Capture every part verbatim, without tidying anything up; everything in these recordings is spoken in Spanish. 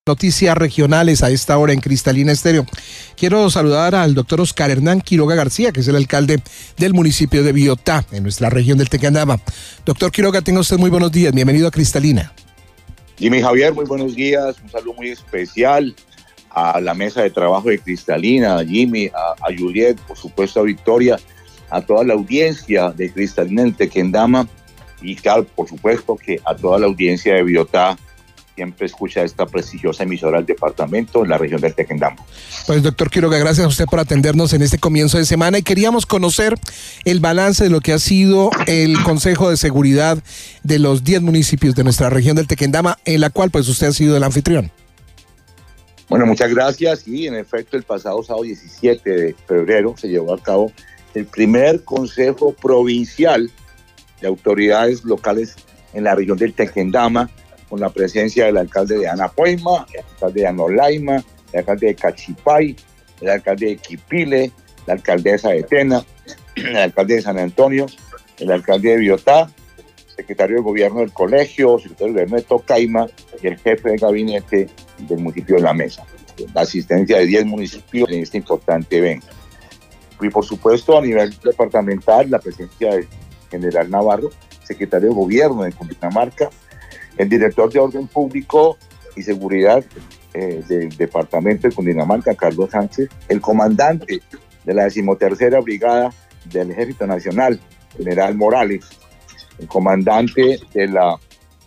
Noticias regionales a esta hora en Cristalina Estéreo. Quiero saludar al doctor Oscar Hernán Quiroga García, que es el alcalde del municipio de Biotá, en nuestra región del Tequendama. Doctor Quiroga, tenga usted muy buenos días. Bienvenido a Cristalina. Jimmy Javier, muy buenos días. Un saludo muy especial a la mesa de trabajo de Cristalina, a Jimmy, a, a Juliet, por supuesto a Victoria, a toda la audiencia de Cristalina en Tequendama y claro, por supuesto que a toda la audiencia de Biotá, siempre escucha esta prestigiosa emisora del departamento en la región del Tequendama. Pues doctor Quiroga, gracias a usted por atendernos en este comienzo de semana y queríamos conocer el balance de lo que ha sido el Consejo de Seguridad de los diez municipios de nuestra región del Tequendama, en la cual pues usted ha sido el anfitrión. Bueno, muchas gracias. Y en efecto, el pasado sábado diecisiete de febrero se llevó a cabo el primer Consejo Provincial de Autoridades Locales en la región del Tequendama, con la presencia del alcalde de Anapoima, el alcalde de Anolaima, el alcalde de Cachipay, el alcalde de Quipile, la alcaldesa de Tena, el alcalde de San Antonio, el alcalde de Biotá, secretario de gobierno del colegio, secretario de gobierno de Tocaima y el jefe de gabinete del municipio de La Mesa. La asistencia de diez municipios en este importante evento. Y por supuesto a nivel departamental, la presencia del general Navarro, secretario de gobierno de Cundinamarca, el director de Orden Público y Seguridad eh, del Departamento de Cundinamarca, Carlos Sánchez, el comandante de la decimotercera Brigada del Ejército Nacional, general Morales, el comandante de la,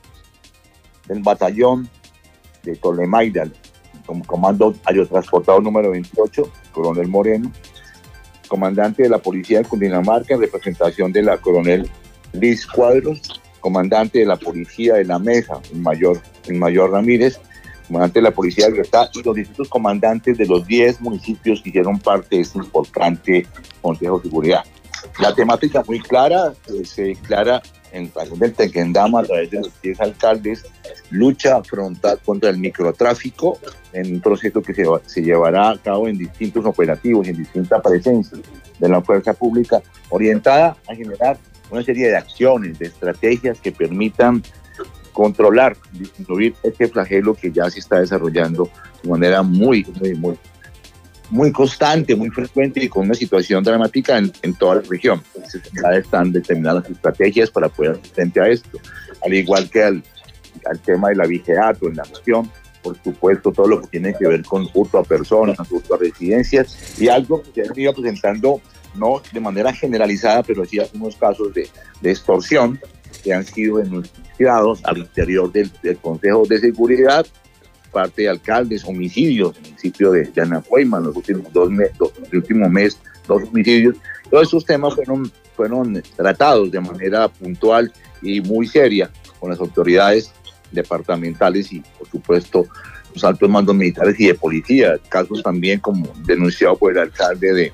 del batallón de Tolemaida, el comando aerotransportado número veintiocho, coronel Moreno, comandante de la Policía de Cundinamarca en representación de la coronel Liz Cuadros, comandante de la Policía de La Mesa, el mayor, el mayor Ramírez, comandante de la Policía de Biotá y los distintos comandantes de los diez municipios que hicieron parte de este importante Consejo de Seguridad. La temática muy clara, eh, se declara en la región del Tequendama a través de los diez alcaldes, lucha frontal contra el microtráfico, en un proceso que se, se llevará a cabo en distintos operativos, en distintas presencias de la fuerza pública, orientada a generar una serie de acciones, de estrategias que permitan controlar, disminuir este flagelo que ya se está desarrollando de manera muy, muy, muy, muy constante, muy frecuente y con una situación dramática en, en toda la región. Ya están determinadas estrategias para poder hacer frente a esto, al igual que al, al tema de la vigilato en la región, por supuesto todo lo que tiene que ver con hurto a personas, hurto a residencias y algo que se ha venido presentando no de manera generalizada, pero sí algunos casos de, de extorsión que han sido denunciados al interior del, del Consejo de Seguridad, parte de alcaldes, homicidios, en el municipio de, de Anapoima, en los últimos dos meses, el último mes, dos homicidios. Todos esos temas fueron, fueron tratados de manera puntual y muy seria con las autoridades departamentales y, por supuesto, los altos mandos militares y de policía. Casos también como denunciado por el alcalde de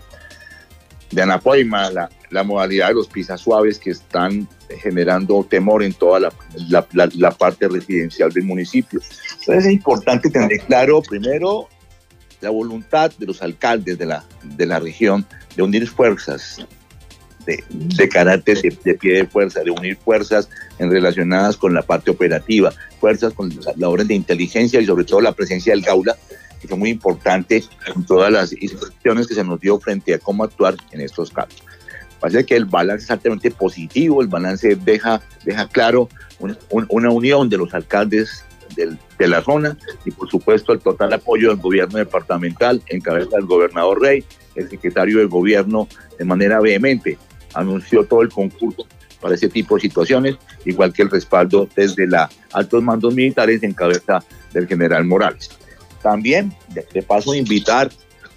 de Anapoima, la, la modalidad de los pisasuaves que están generando temor en toda la, la, la, la parte residencial del municipio. Entonces es importante tener claro, primero, la voluntad de los alcaldes de la, de la región de unir fuerzas de, de carácter de, de pie de fuerza, de unir fuerzas en relacionadas con la parte operativa, fuerzas con la, la orden de inteligencia y sobre todo la presencia del Gaula, que fue muy importante con todas las instrucciones que se nos dio frente a cómo actuar en estos casos. Parece que el balance es altamente positivo, el balance deja, deja claro un, un, una unión de los alcaldes del, de la zona y por supuesto el total apoyo del gobierno departamental en cabeza del gobernador Rey, el secretario de gobierno de manera vehemente anunció todo el concurso para ese tipo de situaciones, igual que el respaldo desde la altos mandos militares en cabeza del general Morales. También, de, de paso, invitar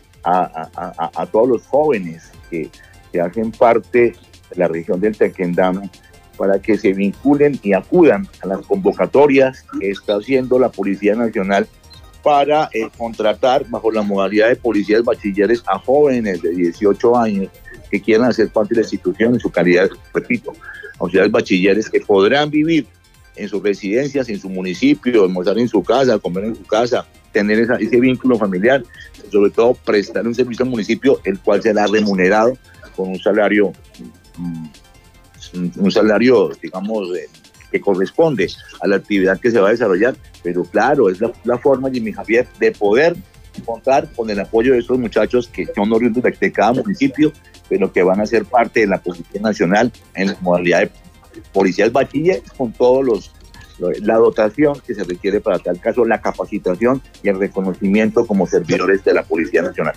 a, a, a, a todos los jóvenes que, que hacen parte de la región del Tequendama para que se vinculen y acudan a las convocatorias que está haciendo la Policía Nacional para eh, contratar bajo la modalidad de policías bachilleres a jóvenes de dieciocho años que quieran hacer parte de la institución en su calidad, repito, auxiliares bachilleres que podrán vivir en sus residencias, en su municipio, almorzar en su casa, comer en su casa, tener esa, ese vínculo familiar, sobre todo prestar un servicio al municipio, el cual será remunerado con un salario, un salario, digamos, que corresponde a la actividad que se va a desarrollar pero claro, es la, la forma, Jimmy Javier, de poder contar con el apoyo de esos muchachos que son oriundos de, de cada municipio, pero que van a ser parte de la Policía Nacional en la modalidad de policías bachilleres, con todos los la dotación que se requiere para tal caso, la capacitación y el reconocimiento como servidores de la Policía Nacional.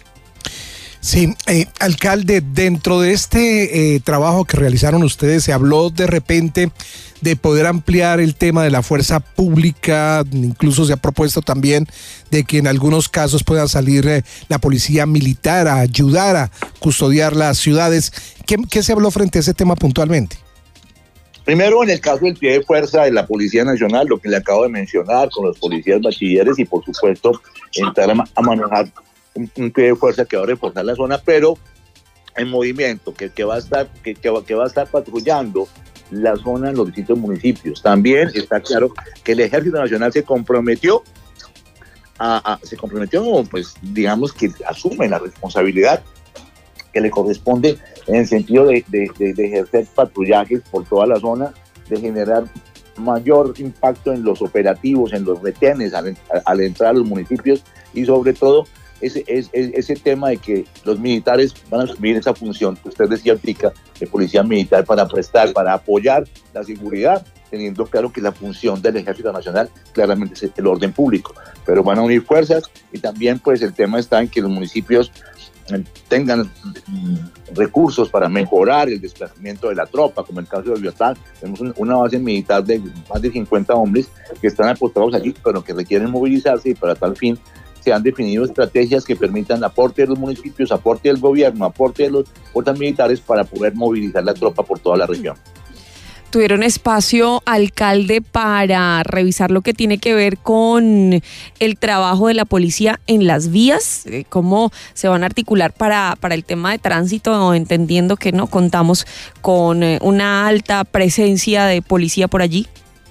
Sí, eh, alcalde, dentro de este eh, trabajo que realizaron ustedes, se habló de repente de poder ampliar el tema de la fuerza pública, incluso se ha propuesto también de que en algunos casos pueda salir eh, la policía militar a ayudar a custodiar las ciudades. ¿Qué, qué se habló frente a ese tema puntualmente? Primero, en el caso del pie de fuerza de la Policía Nacional, lo que le acabo de mencionar, con los policías bachilleres y, por supuesto, entrar a, a manejar un, un pie de fuerza que va a reforzar la zona, pero en movimiento, que, que, va a estar, que, que, va, que va a estar patrullando la zona en los distintos municipios. También está claro que el Ejército Nacional se comprometió, a, a, se comprometió, pues, digamos que asume la responsabilidad que le corresponde en el sentido de, de, de, de ejercer patrullajes por toda la zona, de generar mayor impacto en los operativos, en los retenes al, al entrar a los municipios, y sobre todo ese, ese, ese tema de que los militares van a asumir esa función que usted decía, Pica, de policía militar, para prestar, para apoyar la seguridad, teniendo claro que la función del Ejército Nacional claramente es el orden público, pero van a unir fuerzas. Y también pues el tema está en que los municipios tengan recursos para mejorar el desplazamiento de la tropa, como en el caso de Biotán. Tenemos una base militar de más de cincuenta hombres que están apostados allí, pero que requieren movilizarse, y para tal fin se han definido estrategias que permitan aporte de los municipios, aporte del gobierno, aporte de las fuerzas militares para poder movilizar la tropa por toda la región. ¿Tuvieron espacio, alcalde, para revisar lo que tiene que ver con el trabajo de la policía en las vías? ¿Cómo se van a articular para, para el tema de tránsito, entendiendo que no contamos con una alta presencia de policía por allí?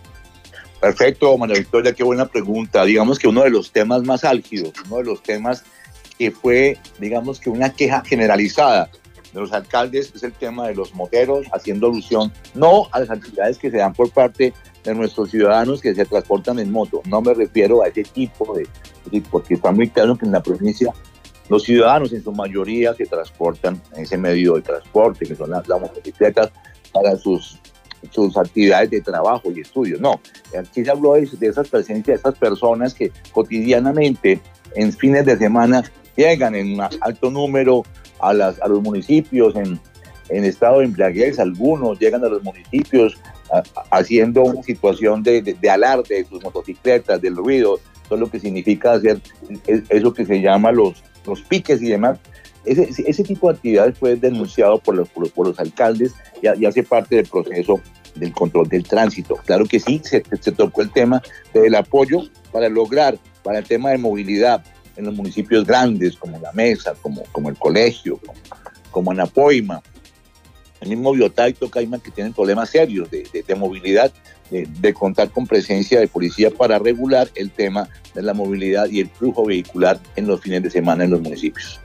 Perfecto, María Victoria, qué buena pregunta. Digamos que uno de los temas más álgidos, uno de los temas que fue, digamos que una queja generalizada de los alcaldes, es el tema de los moteros, haciendo alusión no a las actividades que se dan por parte de nuestros ciudadanos que se transportan en moto. No me refiero a ese tipo de, porque está muy claro que en la provincia los ciudadanos en su mayoría se transportan en ese medio de transporte, que son las, las motocicletas, para sus, sus actividades de trabajo y estudios. No, aquí se habló de, de esas presencias, de esas personas que cotidianamente en fines de semana llegan en un alto número a, las, a los municipios en, en estado de embriaguez. Algunos llegan a los municipios a, a, haciendo una situación de, de, de alarde de sus motocicletas, del ruido, todo lo que significa hacer eso que se llama los, los piques y demás. Ese, ese tipo de actividades fue denunciado por los, por, por los alcaldes y, y hace parte del proceso del control del tránsito. Claro que sí, se, se tocó el tema del apoyo para lograr, para el tema de movilidad en los municipios grandes, como La Mesa, como, como el Colegio, como, como Anapoima, el mismo Biotá y Tocaima, que tienen problemas serios de, de, de movilidad, de, de contar con presencia de policía para regular el tema de la movilidad y el flujo vehicular en los fines de semana en los municipios.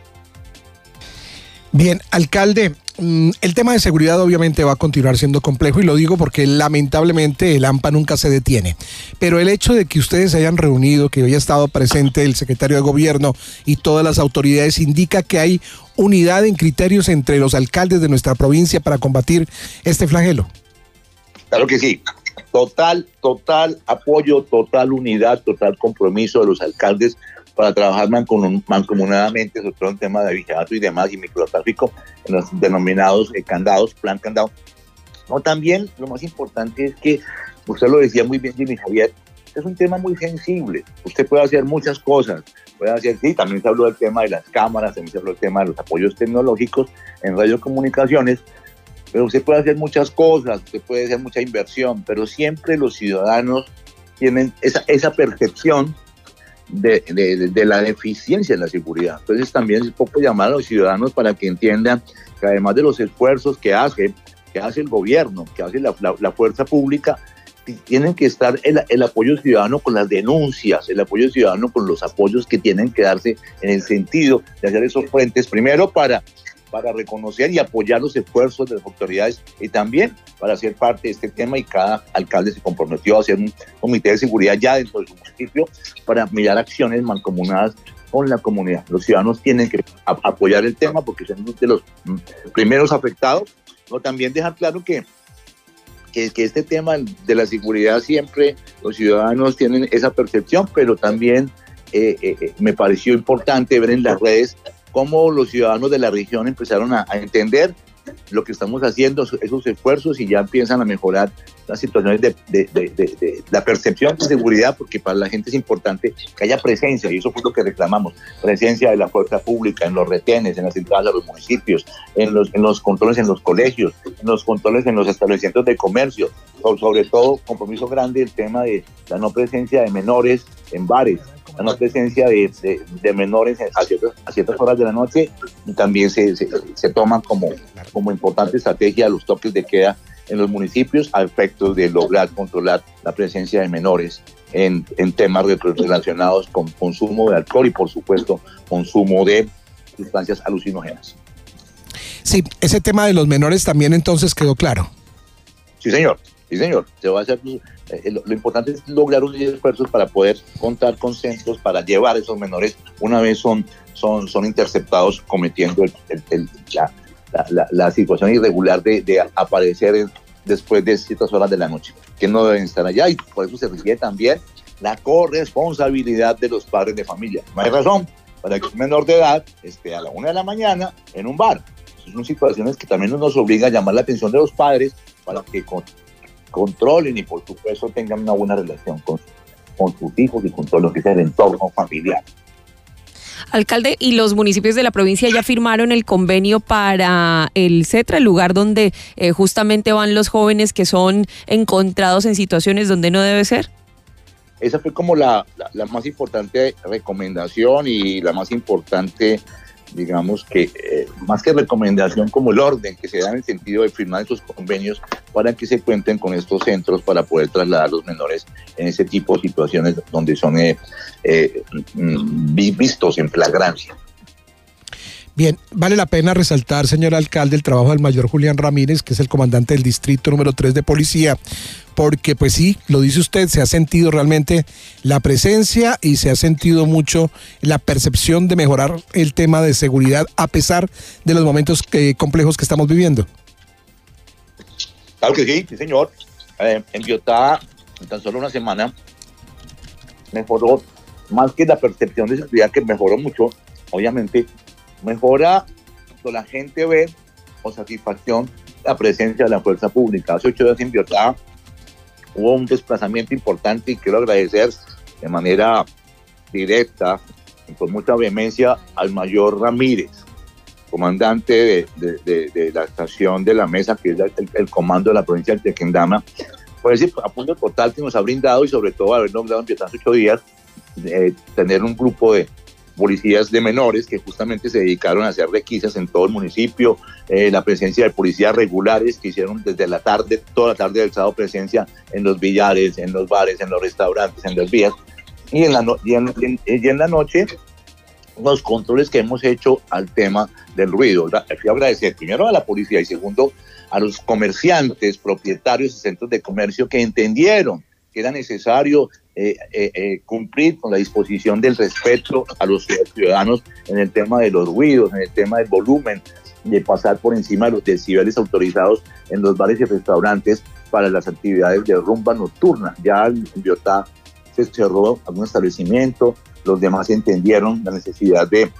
Bien, alcalde, el tema de seguridad obviamente va a continuar siendo complejo, y lo digo porque lamentablemente el AMPA nunca se detiene, pero el hecho de que ustedes se hayan reunido, que hoy ha estado presente el secretario de gobierno y todas las autoridades, indica que hay unidad en criterios entre los alcaldes de nuestra provincia para combatir este flagelo. Claro que sí, total, total apoyo, total unidad, total compromiso de los alcaldes para trabajar mancomunadamente sobre todo en temas de vigilancia y demás, y microtráfico, en los denominados eh, candados, plan candado. No, también lo más importante es que, usted lo decía muy bien, Jimmy Javier, es un tema muy sensible. Usted puede hacer muchas cosas, puede hacer, sí, también se habló del tema de las cámaras, también se habló del tema de los apoyos tecnológicos en radiocomunicaciones, pero usted puede hacer muchas cosas, usted puede hacer mucha inversión, pero siempre los ciudadanos tienen esa, esa percepción De, de, de la deficiencia en la seguridad. Entonces también es poco llamar a los ciudadanos para que entiendan que además de los esfuerzos que hace, que hace el gobierno, que hace la, la, la fuerza pública, tienen que estar el, el apoyo ciudadano con las denuncias, el apoyo ciudadano con los apoyos que tienen que darse en el sentido de hacer esos frentes, primero para para reconocer y apoyar los esfuerzos de las autoridades y también para ser parte de este tema, y cada alcalde se comprometió a hacer un comité de seguridad ya dentro de su municipio para mirar acciones mancomunadas con la comunidad. Los ciudadanos tienen que a- apoyar el tema porque son de los mm, primeros afectados, pero también dejar claro que, que, que este tema de la seguridad siempre los ciudadanos tienen esa percepción, pero también eh, eh, me pareció importante ver en las redes cómo los ciudadanos de la región empezaron a, a entender lo que estamos haciendo, esos esfuerzos, y ya empiezan a mejorar las situaciones de, de, de, de, de la percepción de seguridad, porque para la gente es importante que haya presencia, y eso fue lo que reclamamos, presencia de la fuerza pública en los retenes, en las entradas a los municipios, en los, en los controles en los colegios, en los controles en los establecimientos de comercio, sobre, sobre todo compromiso grande el tema de la no presencia de menores en bares, la no presencia de, de, de menores a ciertas, a ciertas horas de la noche, y también se, se, se toman como, como importante estrategia los toques de queda en los municipios a efectos de lograr controlar la presencia de menores en, en temas relacionados con consumo de alcohol y, por supuesto, consumo de sustancias alucinógenas. Sí, ese tema de los menores también entonces quedó claro. Sí, señor. Sí, señor. Se va a hacer, eh, lo, lo importante es lograr unos esfuerzos para poder contar con centros para llevar a esos menores una vez son, son, son interceptados cometiendo el, el, el, la, la, la, la situación irregular de, de aparecer en, después de ciertas horas de la noche, que no deben estar allá, y por eso se requiere también la corresponsabilidad de los padres de familia. No hay razón para que un menor de edad esté a la una de la mañana en un bar. Esas son situaciones que también nos obliga a llamar la atención de los padres para que con, controlen y, por supuesto, tengan una buena relación con, con sus hijos y con todo lo que es el entorno familiar. Alcalde, ¿y los municipios de la provincia ya firmaron el convenio para el CETRA, el lugar donde eh, justamente van los jóvenes que son encontrados en situaciones donde no debe ser? Esa fue como la, la, la más importante recomendación y la más importante, digamos que, eh, más que recomendación, como el orden que se da en el sentido de firmar esos convenios para que se cuenten con estos centros para poder trasladar a los menores en ese tipo de situaciones donde son eh, eh, vistos en flagrancia. Bien, vale la pena resaltar, señor alcalde, el trabajo del mayor Julián Ramírez, que es el comandante del distrito número tres de policía, porque pues sí, lo dice usted, se ha sentido realmente la presencia y se ha sentido mucho la percepción de mejorar el tema de seguridad a pesar de los momentos que, complejos que estamos viviendo. Claro que sí, sí señor. Eh, en Biotá, en tan solo una semana, mejoró, más que la percepción de seguridad, que mejoró mucho, obviamente, mejora cuando la gente ve con satisfacción la presencia de la fuerza pública. Hace ocho días en Biotá hubo un desplazamiento importante y quiero agradecer de manera directa y con mucha vehemencia al mayor Ramírez, comandante de, de, de, de la estación de la Mesa, que es el, el comando de la provincia del Tequendama, por ese apoyo total que nos ha brindado, y sobre todo haber logrado en Biotá hace ocho días eh, tener un grupo de policías de menores que justamente se dedicaron a hacer requisas en todo el municipio, eh, la presencia de policías regulares que hicieron desde la tarde, toda la tarde del sábado, presencia en los billares, en los bares, en los restaurantes, en las vías, y en la, no, y en, en, y en la noche los controles que hemos hecho al tema del ruido. Quiero agradecer primero a la policía y segundo a los comerciantes, propietarios de centros de comercio que entendieron que era necesario eh, eh, eh, cumplir con la disposición del respeto a los ciudadanos en el tema de los ruidos, en el tema del volumen, de pasar por encima de los decibeles autorizados en los bares y restaurantes para las actividades de rumba nocturna. Ya en Biotá se cerró algún establecimiento, los demás entendieron la necesidad de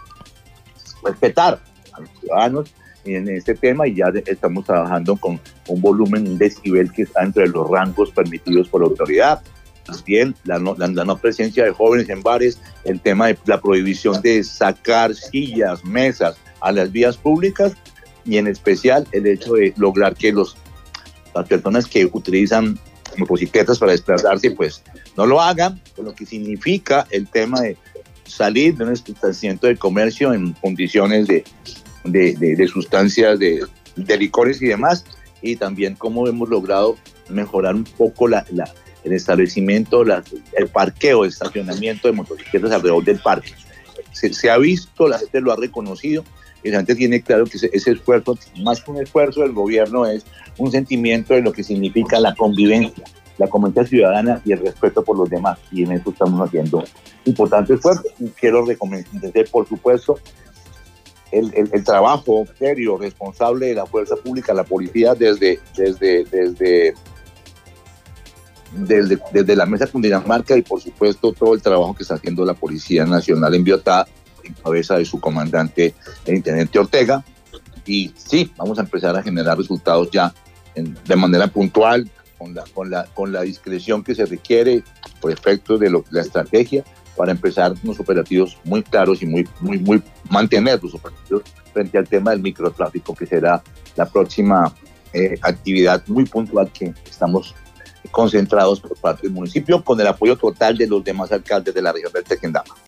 respetar a los ciudadanos en este tema, y ya estamos trabajando con un volumen, un decibel que está entre los rangos permitidos por la autoridad. También la no, la, la no presencia de jóvenes en bares, el tema de la prohibición de sacar sillas, mesas a las vías públicas, y en especial el hecho de lograr que los, las personas que utilizan motocicletas para desplazarse pues no lo hagan, con lo que significa el tema de salir de un establecimiento de comercio en condiciones de De, de, de sustancias, de, de licores y demás, y también cómo hemos logrado mejorar un poco la, la, el establecimiento, la, el parqueo, el estacionamiento de motocicletas alrededor del parque. Se, se ha visto, la gente lo ha reconocido, y la gente tiene claro que ese, ese esfuerzo, más que un esfuerzo del gobierno, es un sentimiento de lo que significa la convivencia, la convivencia ciudadana y el respeto por los demás, y en eso estamos haciendo importante esfuerzo. Y quiero reconocer, por supuesto, el, el, el trabajo serio, responsable de la fuerza pública, la policía, desde, desde, desde, desde, desde la mesa Cundinamarca, y por supuesto todo el trabajo que está haciendo la Policía Nacional en Biotá, en cabeza de su comandante, el intendente Ortega. Y sí, vamos a empezar a generar resultados ya en, de manera puntual, con la, con, la, con la discreción que se requiere por efectos de lo, la estrategia, para empezar unos operativos muy claros y muy, muy, muy mantener los operativos frente al tema del microtráfico, que será la próxima eh, actividad muy puntual que estamos concentrados por parte del municipio, con el apoyo total de los demás alcaldes de la región del Tequendama.